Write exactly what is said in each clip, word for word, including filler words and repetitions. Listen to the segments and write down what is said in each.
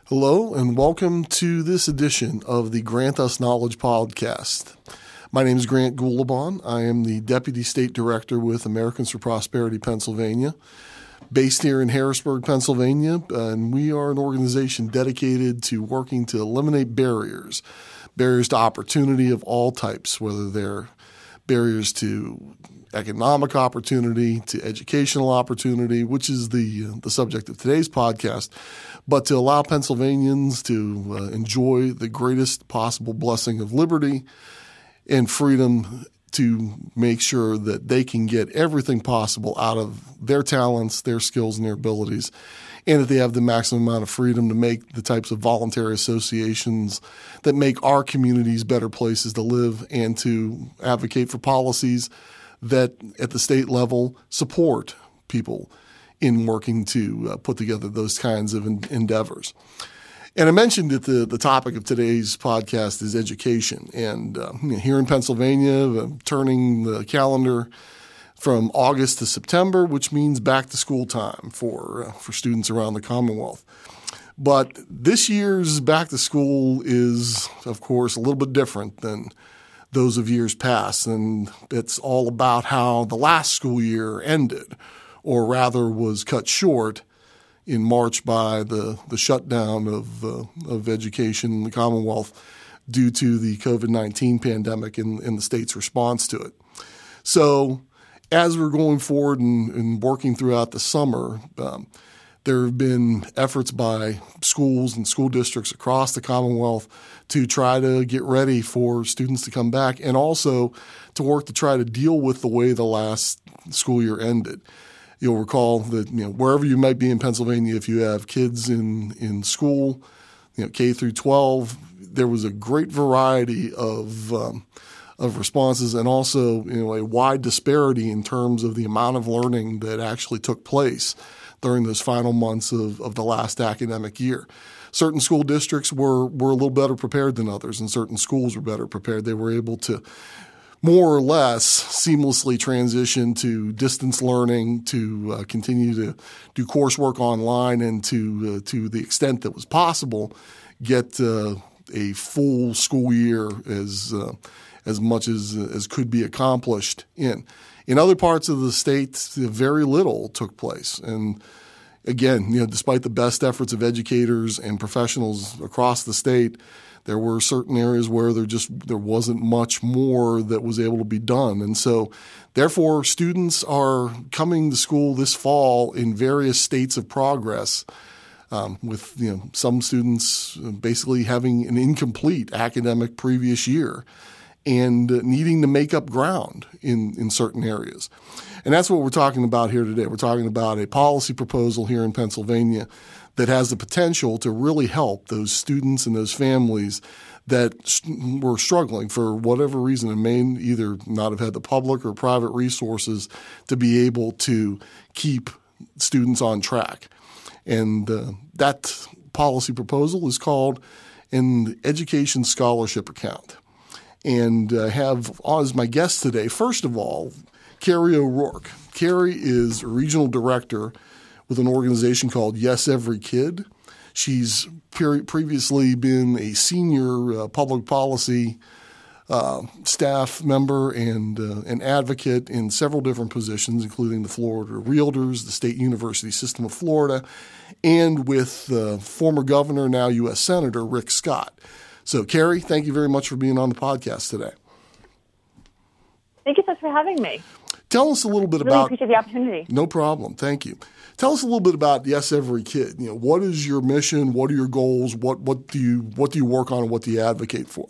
Hello, and welcome to this edition of the Grant Us Knowledge podcast. My name is Grant Goolabon. I am the Deputy State Director with Americans for Prosperity Pennsylvania, based here in Harrisburg, Pennsylvania, and we are an organization dedicated to working to eliminate barriers, barriers to opportunity of all types, whether they're barriers to economic opportunity, to educational opportunity, which is the uh, the subject of today's podcast, but to allow Pennsylvanians to uh, enjoy the greatest possible blessing of liberty and freedom to make sure that they can get everything possible out of their talents, their skills, and their abilities, and that they have the maximum amount of freedom to make the types of voluntary associations that make our communities better places to live and to advocate for policies that at the state level support people in working to uh, put together those kinds of en- endeavors. And I mentioned that the, the topic of today's podcast is education. And uh, you know, here in Pennsylvania, uh, turning the calendar from August to September, which means back to school time for uh, for students around the Commonwealth. But this year's back to school is, of course, a little bit different than those of years past. And it's all about how the last school year ended, or rather was cut short in March by the, the shutdown of uh, of education in the Commonwealth due to the covid nineteen pandemic and, and the state's response to it. So as we're going forward and, and working throughout the summer, um, there have been efforts by schools and school districts across the Commonwealth to try to get ready for students to come back and also to work to try to deal with the way the last school year ended. You'll recall that, you know, wherever you might be in Pennsylvania, if you have kids in, in school, you know, K through twelve, there was a great variety of um, of responses and also, you know, a wide disparity in terms of the amount of learning that actually took place during those final months of, of the last academic year. Certain school districts were, were a little better prepared than others, and certain schools were better prepared. They were able to more or less seamlessly transition to distance learning, to uh, continue to do coursework online, and to uh, to the extent that was possible, get uh, a full school year as uh, as much as as could be accomplished in. In other parts of the state, very little took place. And again, you know, despite the best efforts of educators and professionals across the state, there were certain areas where there just there wasn't much more that was able to be done. And so therefore, students are coming to school this fall in various states of progress, um, with you know some students basically having an incomplete academic previous year and needing to make up ground in, in certain areas. And that's what we're talking about here today. We're talking about a policy proposal here in Pennsylvania that has the potential to really help those students and those families that were struggling for whatever reason and may either not have had the public or private resources to be able to keep students on track. And uh, that policy proposal is called an Education Scholarship Account. And I uh, have as my guest today, first of all, Carrie O'Rourke. Carrie is a regional director with an organization called Yes Every Kid. She's pre- previously been a senior uh, public policy uh, staff member and uh, an advocate in several different positions, including the Florida Realtors, the State University System of Florida, and with uh, former governor, now U S Senator Rick Scott. So, Carrie, thank you very much for being on the podcast today. Thank you so much for having me. Tell us a little bit really about. Appreciate the opportunity. No problem. Thank you. Tell us a little bit about Yes Every Kid. You know, what is your mission? What are your goals? What what do you what do you work on, and what do you advocate for?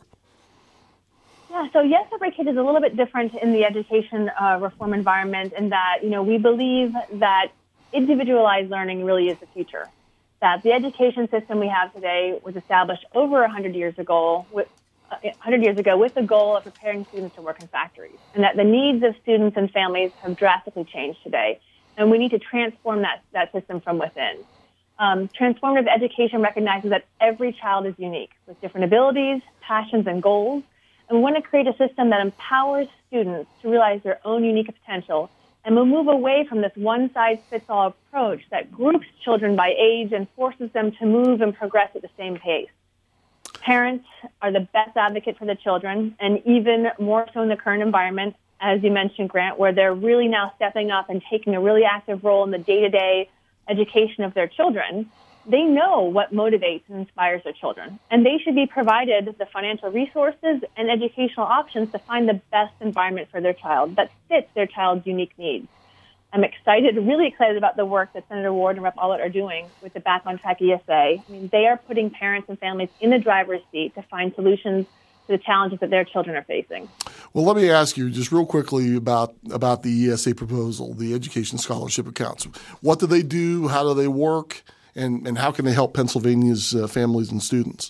Yeah, so Yes Every Kid is a little bit different in the education uh, reform environment in that, you know, we believe that individualized learning really is the future. That the education system we have today was established over one hundred years ago with uh, one hundred years ago with the goal of preparing students to work in factories, and that the needs of students and families have drastically changed today, and we need to transform that, that system from within. Um, transformative education recognizes that every child is unique with different abilities, passions, and goals, and we want to create a system that empowers students to realize their own unique potential And we'll move away from this one-size-fits-all approach that groups children by age and forces them to move and progress at the same pace. Parents are the best advocate for the children, and even more so in the current environment, as you mentioned, Grant, where they're really now stepping up and taking a really active role in the day-to-day education of their children. They know what motivates and inspires their children, and they should be provided the financial resources and educational options to find the best environment for their child that fits their child's unique needs. I'm excited, really excited about the work that Senator Ward and Representative Allott are doing with the Back on Track E S A. I mean, they are putting parents and families in the driver's seat to find solutions to the challenges that their children are facing. Well, let me ask you just real quickly about, about the E S A proposal, the Education Scholarship Accounts. What do they do? How do they work? And, and how can they help Pennsylvania's uh, families and students?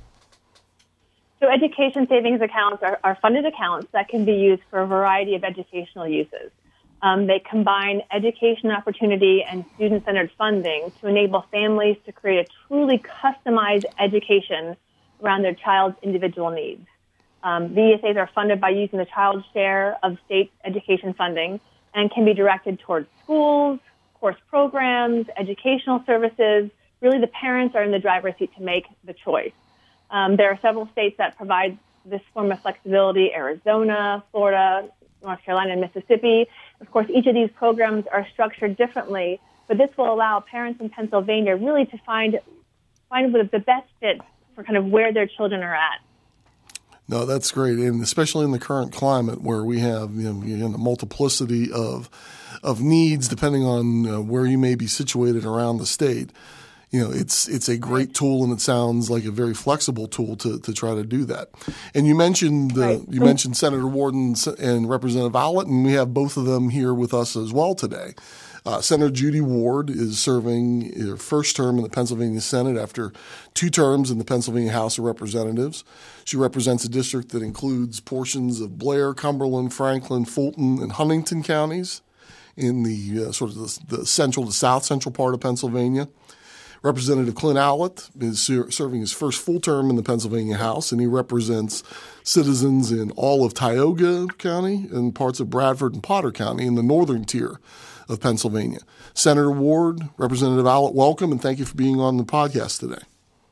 So education savings accounts are, are funded accounts that can be used for a variety of educational uses. Um, they combine education opportunity and student-centered funding to enable families to create a truly customized education around their child's individual needs. Um, the E S As are funded by using the child's share of state education funding and can be directed towards schools, course programs, educational services. Really, the parents are in the driver's seat to make the choice. Um, there are several states that provide this form of flexibility: Arizona, Florida, North Carolina, and Mississippi. Of course, each of these programs are structured differently, but this will allow parents in Pennsylvania really to find find the best fit for kind of where their children are at. No, that's great, and especially in the current climate where we have you know, you know the multiplicity of of needs depending on uh, where you may be situated around the state. You know, it's it's a great tool, and it sounds like a very flexible tool to, to try to do that. And you mentioned uh, right. you mentioned Senator Warden and Representative Allott, and we have both of them here with us as well today. Uh, Senator Judy Ward is serving her first term in the Pennsylvania Senate after two terms in the Pennsylvania House of Representatives. She represents a district that includes portions of Blair, Cumberland, Franklin, Fulton, and Huntington counties in the uh, sort of the, the central to south central part of Pennsylvania. Representative Clint Allott is ser- serving his first full term in the Pennsylvania House, and he represents citizens in all of Tioga County and parts of Bradford and Potter County in the northern tier of Pennsylvania. Senator Ward, Representative Allott, welcome, and thank you for being on the podcast today.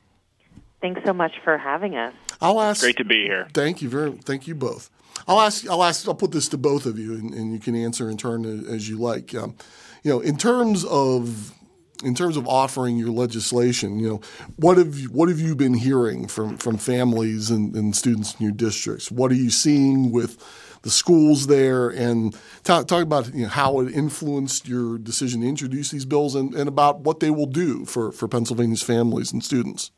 Thanks so much for having us. I'll ask. It's great to be here. Thank you very. Thank you both. I'll ask. I'll ask. I'll put this to both of you, and, and you can answer in turn as you like. Um, you know, in terms of. In terms of offering your legislation, you know, what have you, what have you been hearing from, from families and, and students in your districts? What are you seeing with the schools there? And talk, talk about you know, how it influenced your decision to introduce these bills and, and about what they will do for, for Pennsylvania's families and students.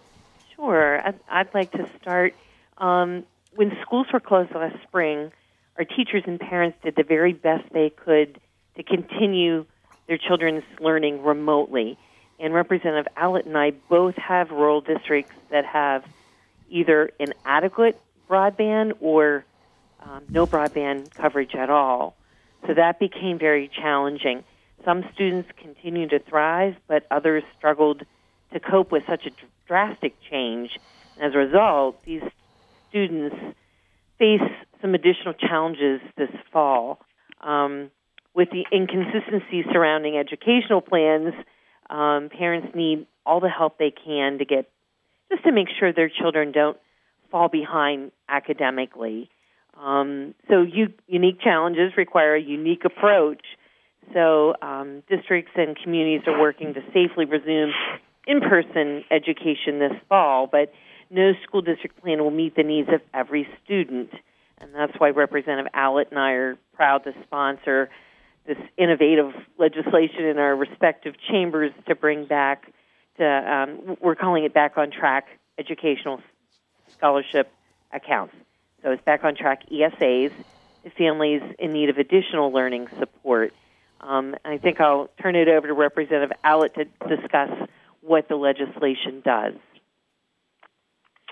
Sure. I'd, I'd like to start. Um, when schools were closed last spring, our teachers and parents did the very best they could to continue their children's learning remotely. And Representative Allott and I both have rural districts that have either inadequate broadband or um, no broadband coverage at all. So that became very challenging. Some students continue to thrive, but others struggled to cope with such a drastic change. And as a result, these students face some additional challenges this fall. Um, With the inconsistencies surrounding educational plans, um, parents need all the help they can to get, just to make sure their children don't fall behind academically. Um, so you, unique challenges require a unique approach. So um, districts and communities are working to safely resume in-person education this fall, but no school district plan will meet the needs of every student. And that's why Representative Allott and I are proud to sponsor this innovative legislation in our respective chambers to bring back to, um, we're calling it Back on Track Educational Scholarship Accounts. So it's Back on Track E S As to families in need of additional learning support. Um, I think I'll turn it over to Representative Allott to discuss what the legislation does.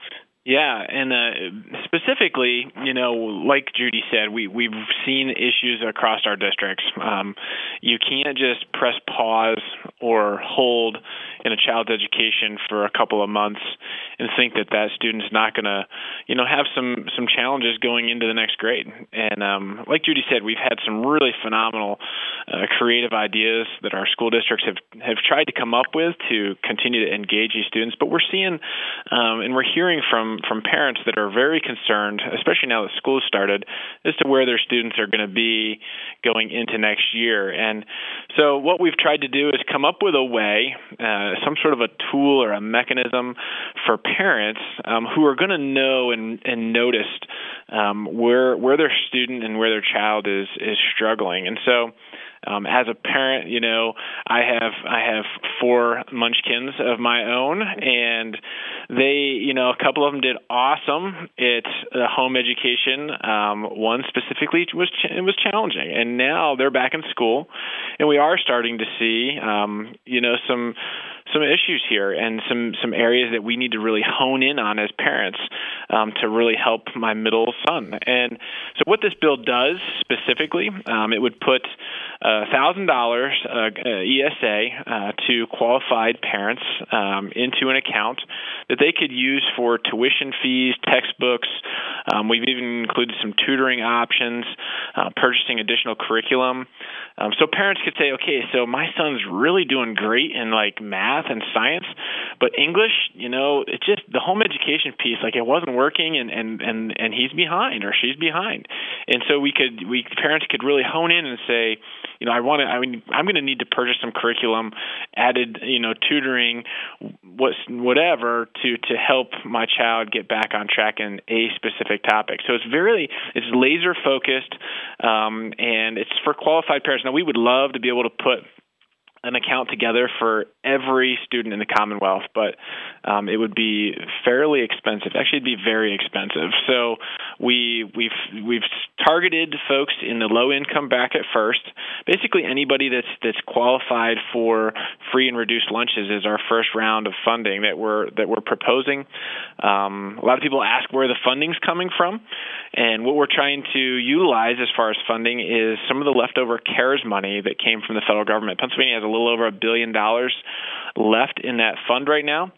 Yeah, and uh, specifically, you know, like Judy said, we, we've seen issues across our districts. Um, you can't just press pause or hold in a child's education for a couple of months and think that that student's not going to, you know, have some, some challenges going into the next grade. And um, like Judy said, we've had some really phenomenal uh, creative ideas that our school districts have, have tried to come up with to continue to engage these students. But we're seeing um, and we're hearing from, from parents that are very concerned, especially now that school started, as to where their students are going to be going into next year. And so what we've tried to do is come up with a way, uh, some sort of a tool or a mechanism for parents um, who are going to know and, and notice um, where where their student and where their child is is struggling. And so Um, as a parent, you know, I have I have four munchkins of my own, and they, you know, a couple of them did awesome at uh, home education. Um, one specifically was ch- it was challenging, and now they're back in school, and we are starting to see, um, you know, some. some issues here and some, some areas that we need to really hone in on as parents um, to really help my middle son. And so what this bill does specifically, um, it would put one thousand dollars uh, E S A uh, to qualified parents um, into an account that they could use for tuition fees, textbooks. Um, we've even included some tutoring options, uh, purchasing additional curriculum. Um, so parents could say, okay, so my son's really doing great in like math and science, but English, you know, it's just the home education piece, like it wasn't working, and, and, and, and he's behind or she's behind. And so we could, we parents could really hone in and say, you know, I want to, I mean, I'm going to need to purchase some curriculum, added, you know, tutoring, what, whatever to, to help my child get back on track in a specific topic. So it's very, it's laser focused, um, and it's for qualified parents. Now, we would love to be able to put an account together for every student in the Commonwealth, but um, it would be fairly expensive. Actually, it'd be very expensive. So we we've we've targeted folks in the low income bracket first. Basically, anybody that's that's qualified for free and reduced lunches is our first round of funding that we're that we're proposing. Um, a lot of people ask where the funding's coming from, and what we're trying to utilize as far as funding is some of the leftover CARES money that came from the federal government. Pennsylvania has a little over a billion dollars left in that fund right now.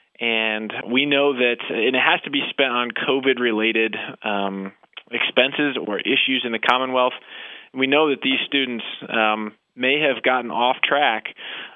And we know that it has to be spent on COVID-related um, expenses or issues in the Commonwealth. We know that these students um, may have gotten off track,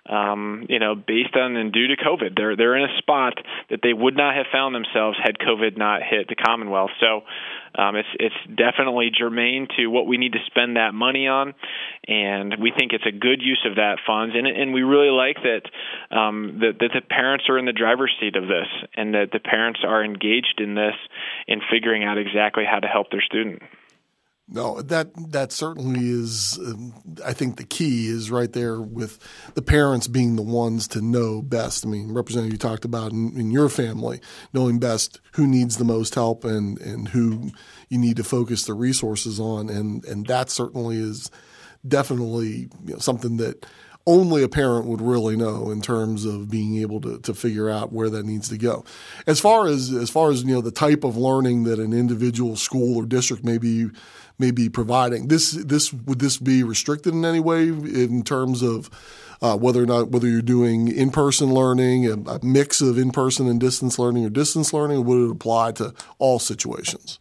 um, you know, based on and due to COVID. They're they're in a spot that they would not have found themselves had COVID not hit the Commonwealth. So um, it's it's definitely germane to what we need to spend that money on, and we think it's a good use of that funds. And and we really like that um, that, that the parents are in the driver's seat of this, and that the parents are engaged in this in figuring out exactly how to help their student. No, that that certainly is, um, I think the key is right there with the parents being the ones to know best. I mean, Representative, you talked about in, in your family, knowing best who needs the most help and, and who you need to focus the resources on. And, and that certainly is definitely, you know, something that only a parent would really know in terms of being able to, to figure out where that needs to go. As far as as far as you know, the type of learning that an individual school or district may be may be providing, this this would this be restricted in any way in terms of uh, whether or not whether you're doing in-person learning, a, a mix of in-person and distance learning, or distance learning, or would it apply to all situations?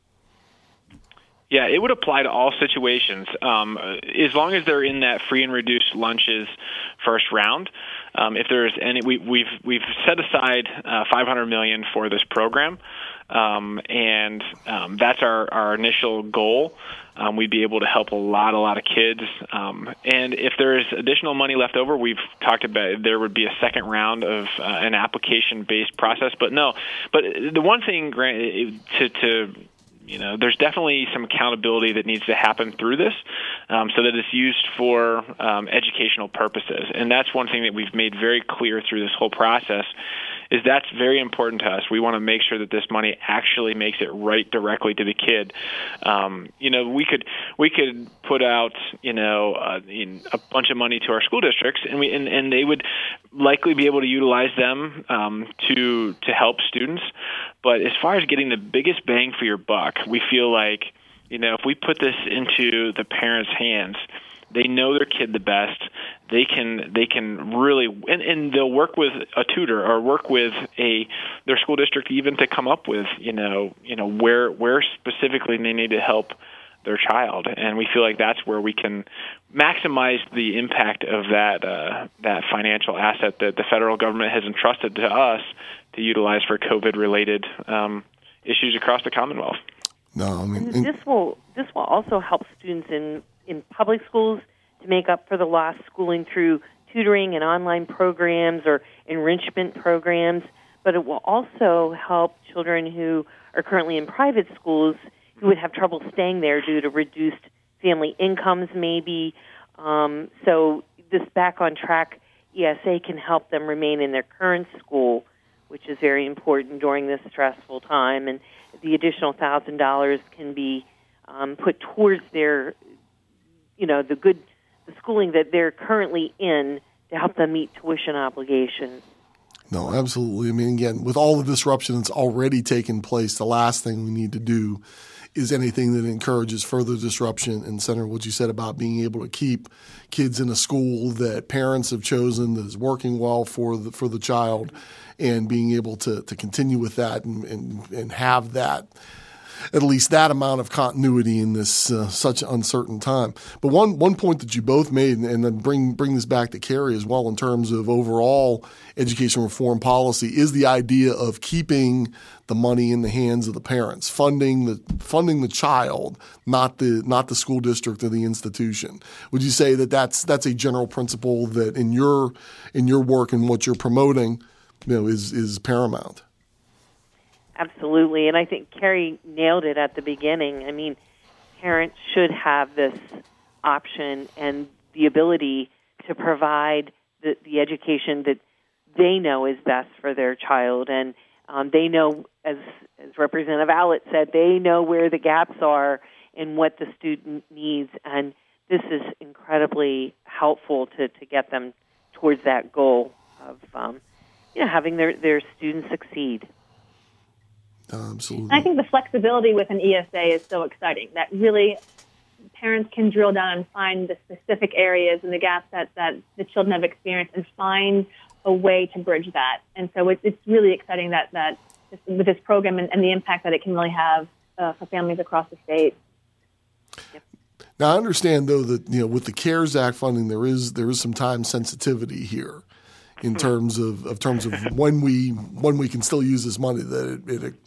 Yeah, it would apply to all situations, um, as long as they're in that free and reduced lunches first round. Um, if there's any, we, we've we've set aside uh, five hundred million dollars for this program, um, and um, that's our, our initial goal. Um, we'd be able to help a lot, a lot of kids. Um, and if there's additional money left over, we've talked about there would be a second round of uh, an application-based process. But no, but the one thing, Grant, to to You know, there's definitely some accountability that needs to happen through this um, so that it's used for um, educational purposes. And that's one thing that we've made very clear through this whole process is that's very important to us. We want to make sure that this money actually makes it right directly to the kid. Um, you know, we could we could put out, you know, uh, a bunch of money to our school districts, and we and, and they would likely be able to utilize them um, to to help students. But as far as getting the biggest bang for your buck, we feel like, you know, if we put this into the parents' hands, they know their kid the best. They can they can really and, and they'll work with a tutor or work with a their school district even to come up with you know you know where where specifically they need to help their child. And we feel like that's where we can maximize the impact of that uh, that financial asset that the federal government has entrusted to us to utilize for COVID-related um, issues across the Commonwealth. No, I mean and this will this will also help students in. in public schools to make up for the lost schooling through tutoring and online programs or enrichment programs, but it will also help children who are currently in private schools who would have trouble staying there due to reduced family incomes maybe. Um, so this Back on Track E S A can help them remain in their current school, which is very important during this stressful time, and the additional one thousand dollars can be um, put towards their you know, the good, the schooling that they're currently in to help them meet tuition obligations. No, absolutely. I mean, again, with all the disruption that's already taken place, the last thing we need to do is anything that encourages further disruption. And Senator, what you said about being able to keep kids in a school that parents have chosen that is working well for the for the child, and being able to to continue with that and and, and have that. At least that amount of continuity in this uh, such uncertain time. But one one point that you both made, and then bring bring this back to Carrie as well in terms of overall education reform policy, is the idea of keeping the money in the hands of the parents, funding the funding the child, not the not the school district or the institution. Would you say that that's that's a general principle that in your in your work and what you're promoting, you know, is is paramount? Absolutely, and I think Carrie nailed it at the beginning. I mean, parents should have this option and the ability to provide the, the education that they know is best for their child. And um, they know, as, as Representative Allett said, they know where the gaps are and what the student needs. And this is incredibly helpful to, to get them towards that goal of um, you know, having their, their students succeed. Absolutely. I think the flexibility with an E S A is so exciting that really parents can drill down and find the specific areas and the gaps that, that the children have experienced and find a way to bridge that. And so it, it's really exciting that, that this, with this program and, and the impact that it can really have uh, for families across the state. Yep. Now, I understand, though, that you know with the CARES Act funding, there is there is some time sensitivity here. In terms of, of terms of when we when we can still use this money, that it, it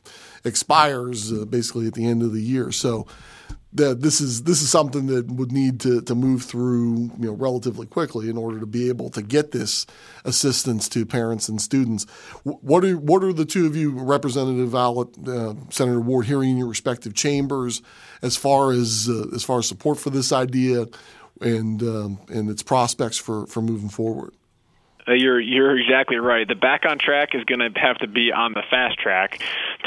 expires uh, basically at the end of the year. So that this is this is something that would need to, to move through you know relatively quickly in order to be able to get this assistance to parents and students. What are what are the two of you, Representative Allett, uh, Senator Ward, hearing in your respective chambers as far as uh, as far as support for this idea and um, and its prospects for, for moving forward? Uh, you're you're exactly right. The Back on Track is going to have to be on the fast track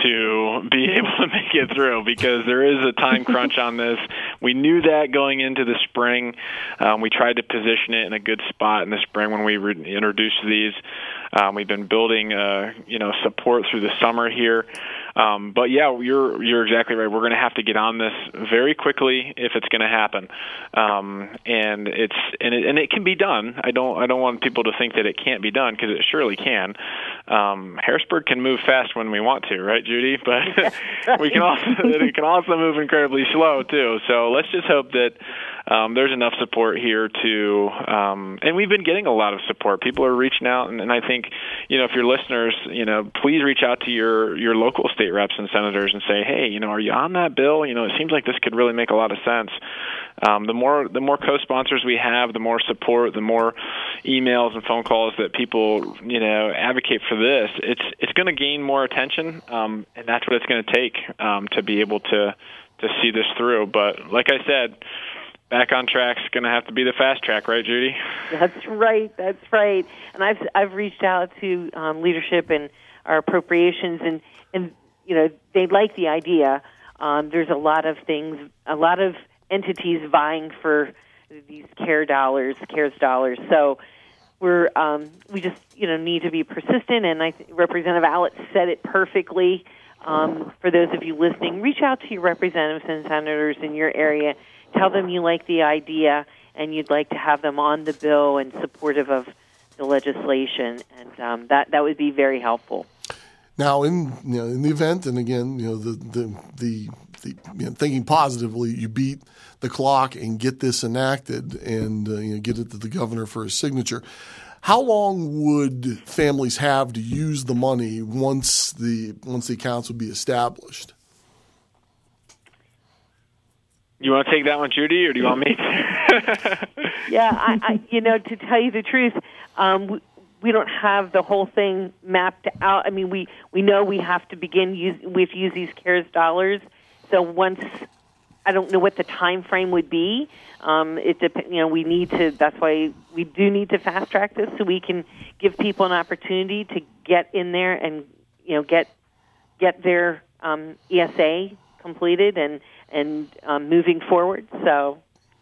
to be able to make it through, because there is a time crunch on this. We knew that going into the spring. Um, we tried to position it in a good spot in the spring when we re- introduced these. Um, we've been building, uh, you know, support through the summer here. Um, but yeah, you're you're exactly right. We're going to have to get on this very quickly if it's going to happen, um, and it's and it, and it can be done. I don't I don't want people to think that it can't be done, because it surely can. Um, Harrisburg can move fast when we want to, right, Judy? But we can also it can also move incredibly slow too. So let's just hope that um, there's enough support here to, um, and we've been getting a lot of support. People are reaching out, and, and I think you know if your listeners, you know, please reach out to your your local state reps and senators and say, hey, you know, are you on that bill? You know, it seems like this could really make a lot of sense. Um, the more the more co-sponsors we have, the more support, the more emails and phone calls that people, you know, advocate for this. It's it's going to gain more attention, um, and that's what it's going to take um, to be able to to see this through. But like I said, Back on Track is going to have to be the fast track, right, Judy? That's right. That's right. And I've I've reached out to um, leadership and our appropriations, and and you know, they like the idea. Um, there's a lot of things, a lot of entities vying for these care dollars, CARES dollars. So we're um, we just you know need to be persistent. And I think Representative Allett said it perfectly. um, for those of you listening, reach out to your representatives and senators in your area. Tell them you like the idea and you'd like to have them on the bill and supportive of the legislation, and um, that that would be very helpful. Now, in you know, in the event, and again, you know, the the the, the you know, thinking positively, you beat the clock and get this enacted, and uh, you know, get it to the governor for his signature. How long would families have to use the money once the once the accounts would be established? You want to take that one, Judy, or do you want me to? yeah, I, I, you know, to tell you the truth, um, we, we don't have the whole thing mapped out. I mean, we, we know we have to begin use we have to use these CARES dollars. So once, I don't know what the time frame would be. Um, it dep- you know, we need to. That's why we do need to fast track this so we can give people an opportunity to get in there and you know get get their um, E S A completed and. and um, moving forward. So,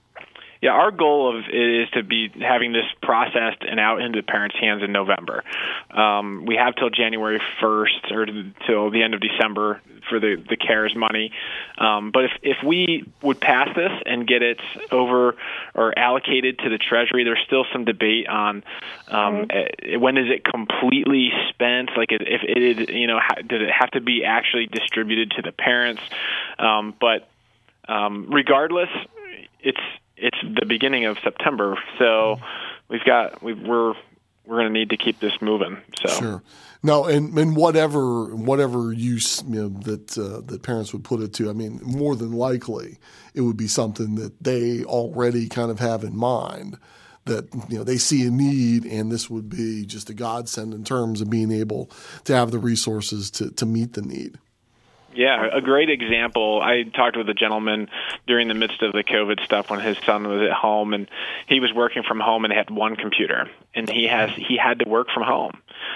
yeah, our goal of it is to be having this processed and out into the parents' hands in November. Um, we have till January first or till the end of December for the, the CARES money. Um, but if, if we would pass this and get it over or allocated to the Treasury, there's still some debate on um, mm-hmm. when is it completely spent? Like if it, you know, did it have to be actually distributed to the parents? Um, but Um, regardless, it's it's the beginning of September, so we've got we we're we're going to need to keep this moving. So sure. No, and, and whatever whatever use you know, that uh, that parents would put it to, I mean, more than likely it would be something that they already kind of have in mind. That you know they see a need, and this would be just a godsend in terms of being able to have the resources to to meet the need. Yeah, a great example. I talked with a gentleman during the midst of the COVID stuff when his son was at home, and he was working from home and had one computer, and he has he had to work from home,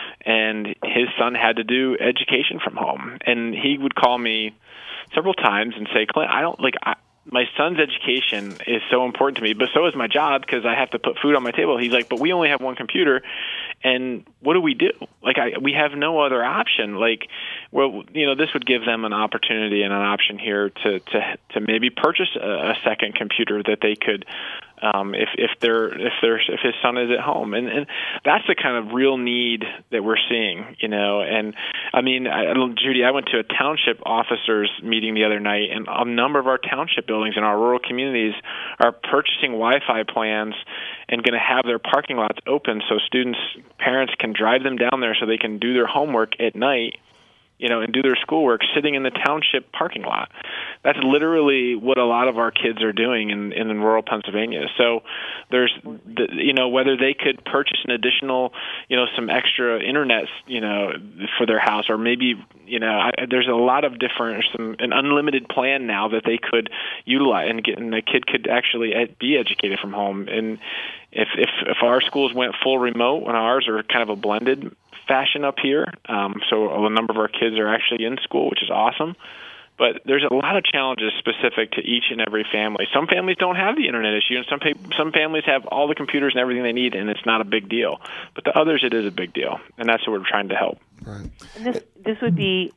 and his son had to do education from home, and he would call me several times and say, "Clint, I don't like." I, my son's education is so important to me, but so is my job because I have to put food on my table. He's like, but we only have one computer, and what do we do? Like, I, we have no other option. Like, well, you know, this would give them an opportunity and an option here to to, to maybe purchase a, a second computer that they could, um, if if they're if they're if his son is at home, and and that's the kind of real need that we're seeing, you know. And I mean, I, Judy, I went to a township officers meeting the other night, and a number of our township buildings in our rural communities are purchasing Wi-Fi plans and going to have their parking lots open so students, parents can drive them down there so they can do their homework at night, you know, and do their schoolwork sitting in the township parking lot. That's literally what a lot of our kids are doing in, in rural Pennsylvania. So there's, the, you know, whether they could purchase an additional, you know, some extra internet, you know, for their house, or maybe, you know, I, there's a lot of different, some, an unlimited plan now that they could utilize, and, get, and the kid could actually ed, be educated from home. And if, if, if our schools went full remote, and ours are kind of a blended fashion up here, um, so a number of our kids are actually in school, which is awesome. But there's a lot of challenges specific to each and every family. Some families don't have the internet issue, and some pa- some families have all the computers and everything they need, and it's not a big deal. But the others, it is a big deal, and that's what we're trying to help. Right. And this this would be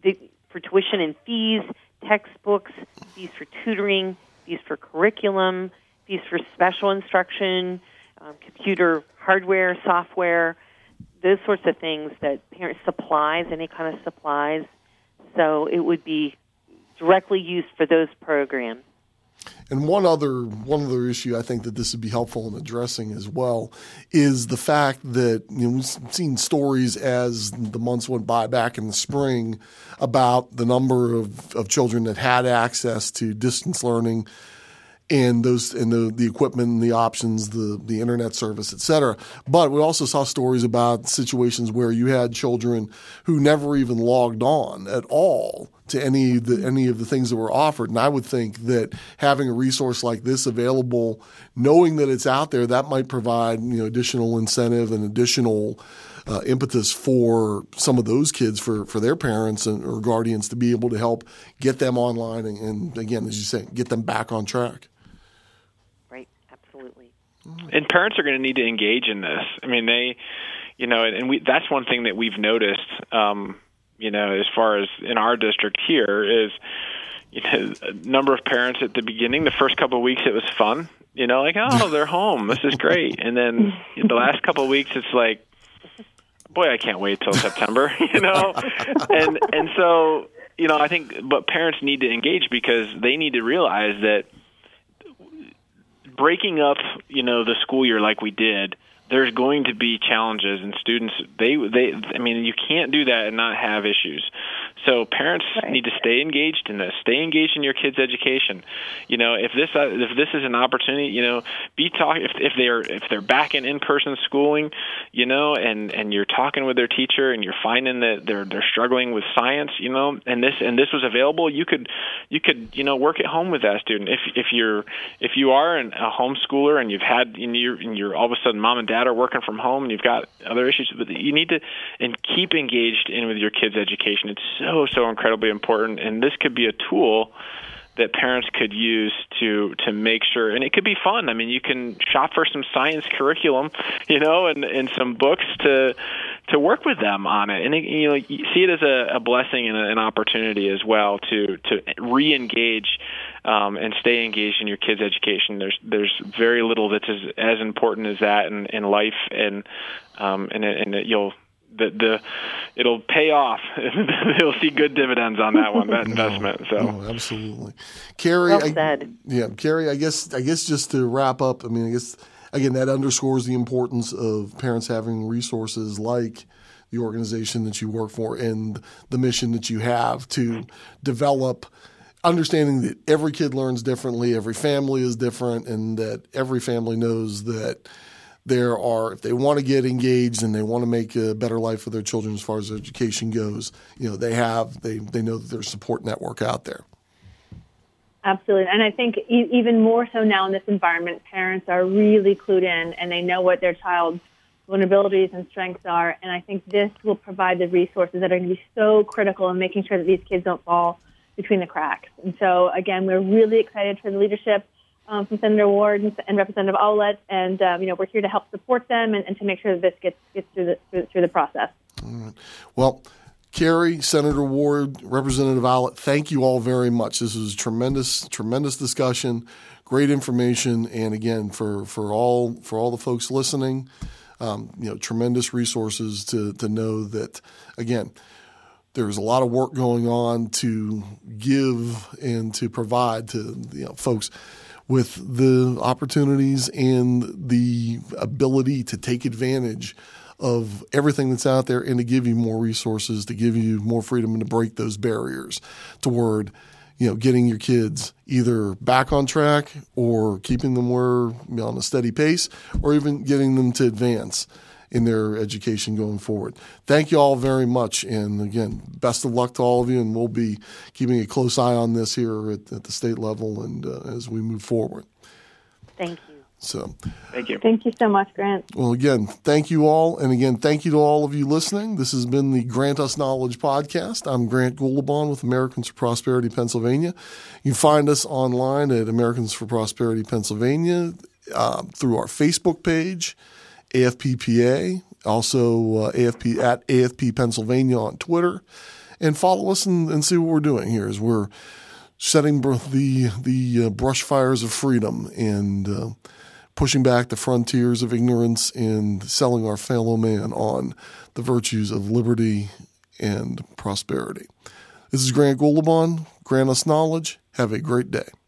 for tuition and fees, textbooks, fees for tutoring, fees for curriculum, fees for special instruction, um, computer hardware, software, those sorts of things that parents supplies, any kind of supplies. So it would be directly used for those programs. And one other one other issue I think that this would be helpful in addressing as well is the fact that, you know, we've seen stories as the months went by back in the spring about the number of, of children that had access to distance learning and those and the, the equipment and the options, the, the internet service, et cetera. But we also saw stories about situations where you had children who never even logged on at all to any of the any of the things that were offered. And I would think that having a resource like this available, knowing that it's out there, that might provide, you know, additional incentive and additional uh, impetus for some of those kids, for, for their parents and or guardians to be able to help get them online and, and again, as you say, get them back on track. And parents are going to need to engage in this. I mean, they, you know, and we, that's one thing that we've noticed, um, you know, as far as in our district here is, you know, a number of parents at the beginning, the first couple of weeks, it was fun, you know, like, oh, they're home. This is great. And then the last couple of weeks, it's like, boy, I can't wait till September, you know? And, and so, you know, I think, but parents need to engage because they need to realize that breaking up, you know, the school year like we did, there's going to be challenges, and students, they, they, I mean, you can't do that and not have issues. So parents right. need to stay engaged in this. Stay engaged in your kids' education. You know, if this uh, if this is an opportunity, you know, be talk if if they're if they're back in in-person schooling, you know, and, and you're talking with their teacher and you're finding that they're they're struggling with science, you know, and this and this was available, you could you could you know work at home with that student. If if you're if you are an, a homeschooler and you've had and you're and you're all of a sudden mom and dad are working from home and you've got other issues, but you need to and keep engaged in with your kids' education. It's so so incredibly important, and this could be a tool that parents could use to to make sure, and it could be fun. I mean, you can shop for some science curriculum, you know, and, and some books to to work with them on it, and it, you know, you see it as a, a blessing and a, an opportunity as well to to re-engage um, and stay engaged in your kids' education. There's there's very little that's as, as important as that in, in life, and um, and and it, you'll. The, the it'll pay off. You'll see good dividends on that one, that investment. So no, no, absolutely, Carrie. Well said. I, yeah, Carrie. I guess I guess just to wrap up. I mean, I guess again that underscores the importance of parents having resources like the organization that you work for and the mission that you have to develop. Understanding that every kid learns differently, every family is different, and that every family knows that. There are, if they want to get engaged and they want to make a better life for their children as far as education goes, you know, they have, they, they know that there's a support network out there. Absolutely. And I think e- even more so now in this environment, parents are really clued in and they know what their child's vulnerabilities and strengths are. And I think this will provide the resources that are going to be so critical in making sure that these kids don't fall between the cracks. And so, again, we're really excited for the leadership Um, from Senator Ward and, and Representative Owlett, and um, you know we're here to help support them and, and to make sure that this gets gets through the through, through the process. All right. Well, Carrie, Senator Ward, Representative Owlett, thank you all very much. This was tremendous, tremendous discussion, great information, and again for, for all for all the folks listening, um, you know, tremendous resources to to know that again. There's a lot of work going on to give and to provide to you know, folks with the opportunities and the ability to take advantage of everything that's out there and to give you more resources, to give you more freedom and to break those barriers toward, you know, getting your kids either back on track or keeping them where you know, on a steady pace or even getting them to advance in their education going forward. Thank you all very much. And again, best of luck to all of you. And we'll be keeping a close eye on this here at, at the state level and uh, as we move forward. Thank you. So, thank you. Thank you so much, Grant. Well, again, thank you all. And again, thank you to all of you listening. This has been the Grant Us Knowledge podcast. I'm Grant Goolabon with Americans for Prosperity Pennsylvania. You can find us online at Americans for Prosperity Pennsylvania uh, through our Facebook page, A F P P A, also uh, A F P at A F P Pennsylvania on Twitter, and follow us and, and see what we're doing here as we're setting the the uh, brush fires of freedom and uh, pushing back the frontiers of ignorance and selling our fellow man on the virtues of liberty and prosperity. This is Grant Goolabon. Grant Us Knowledge. Have a great day.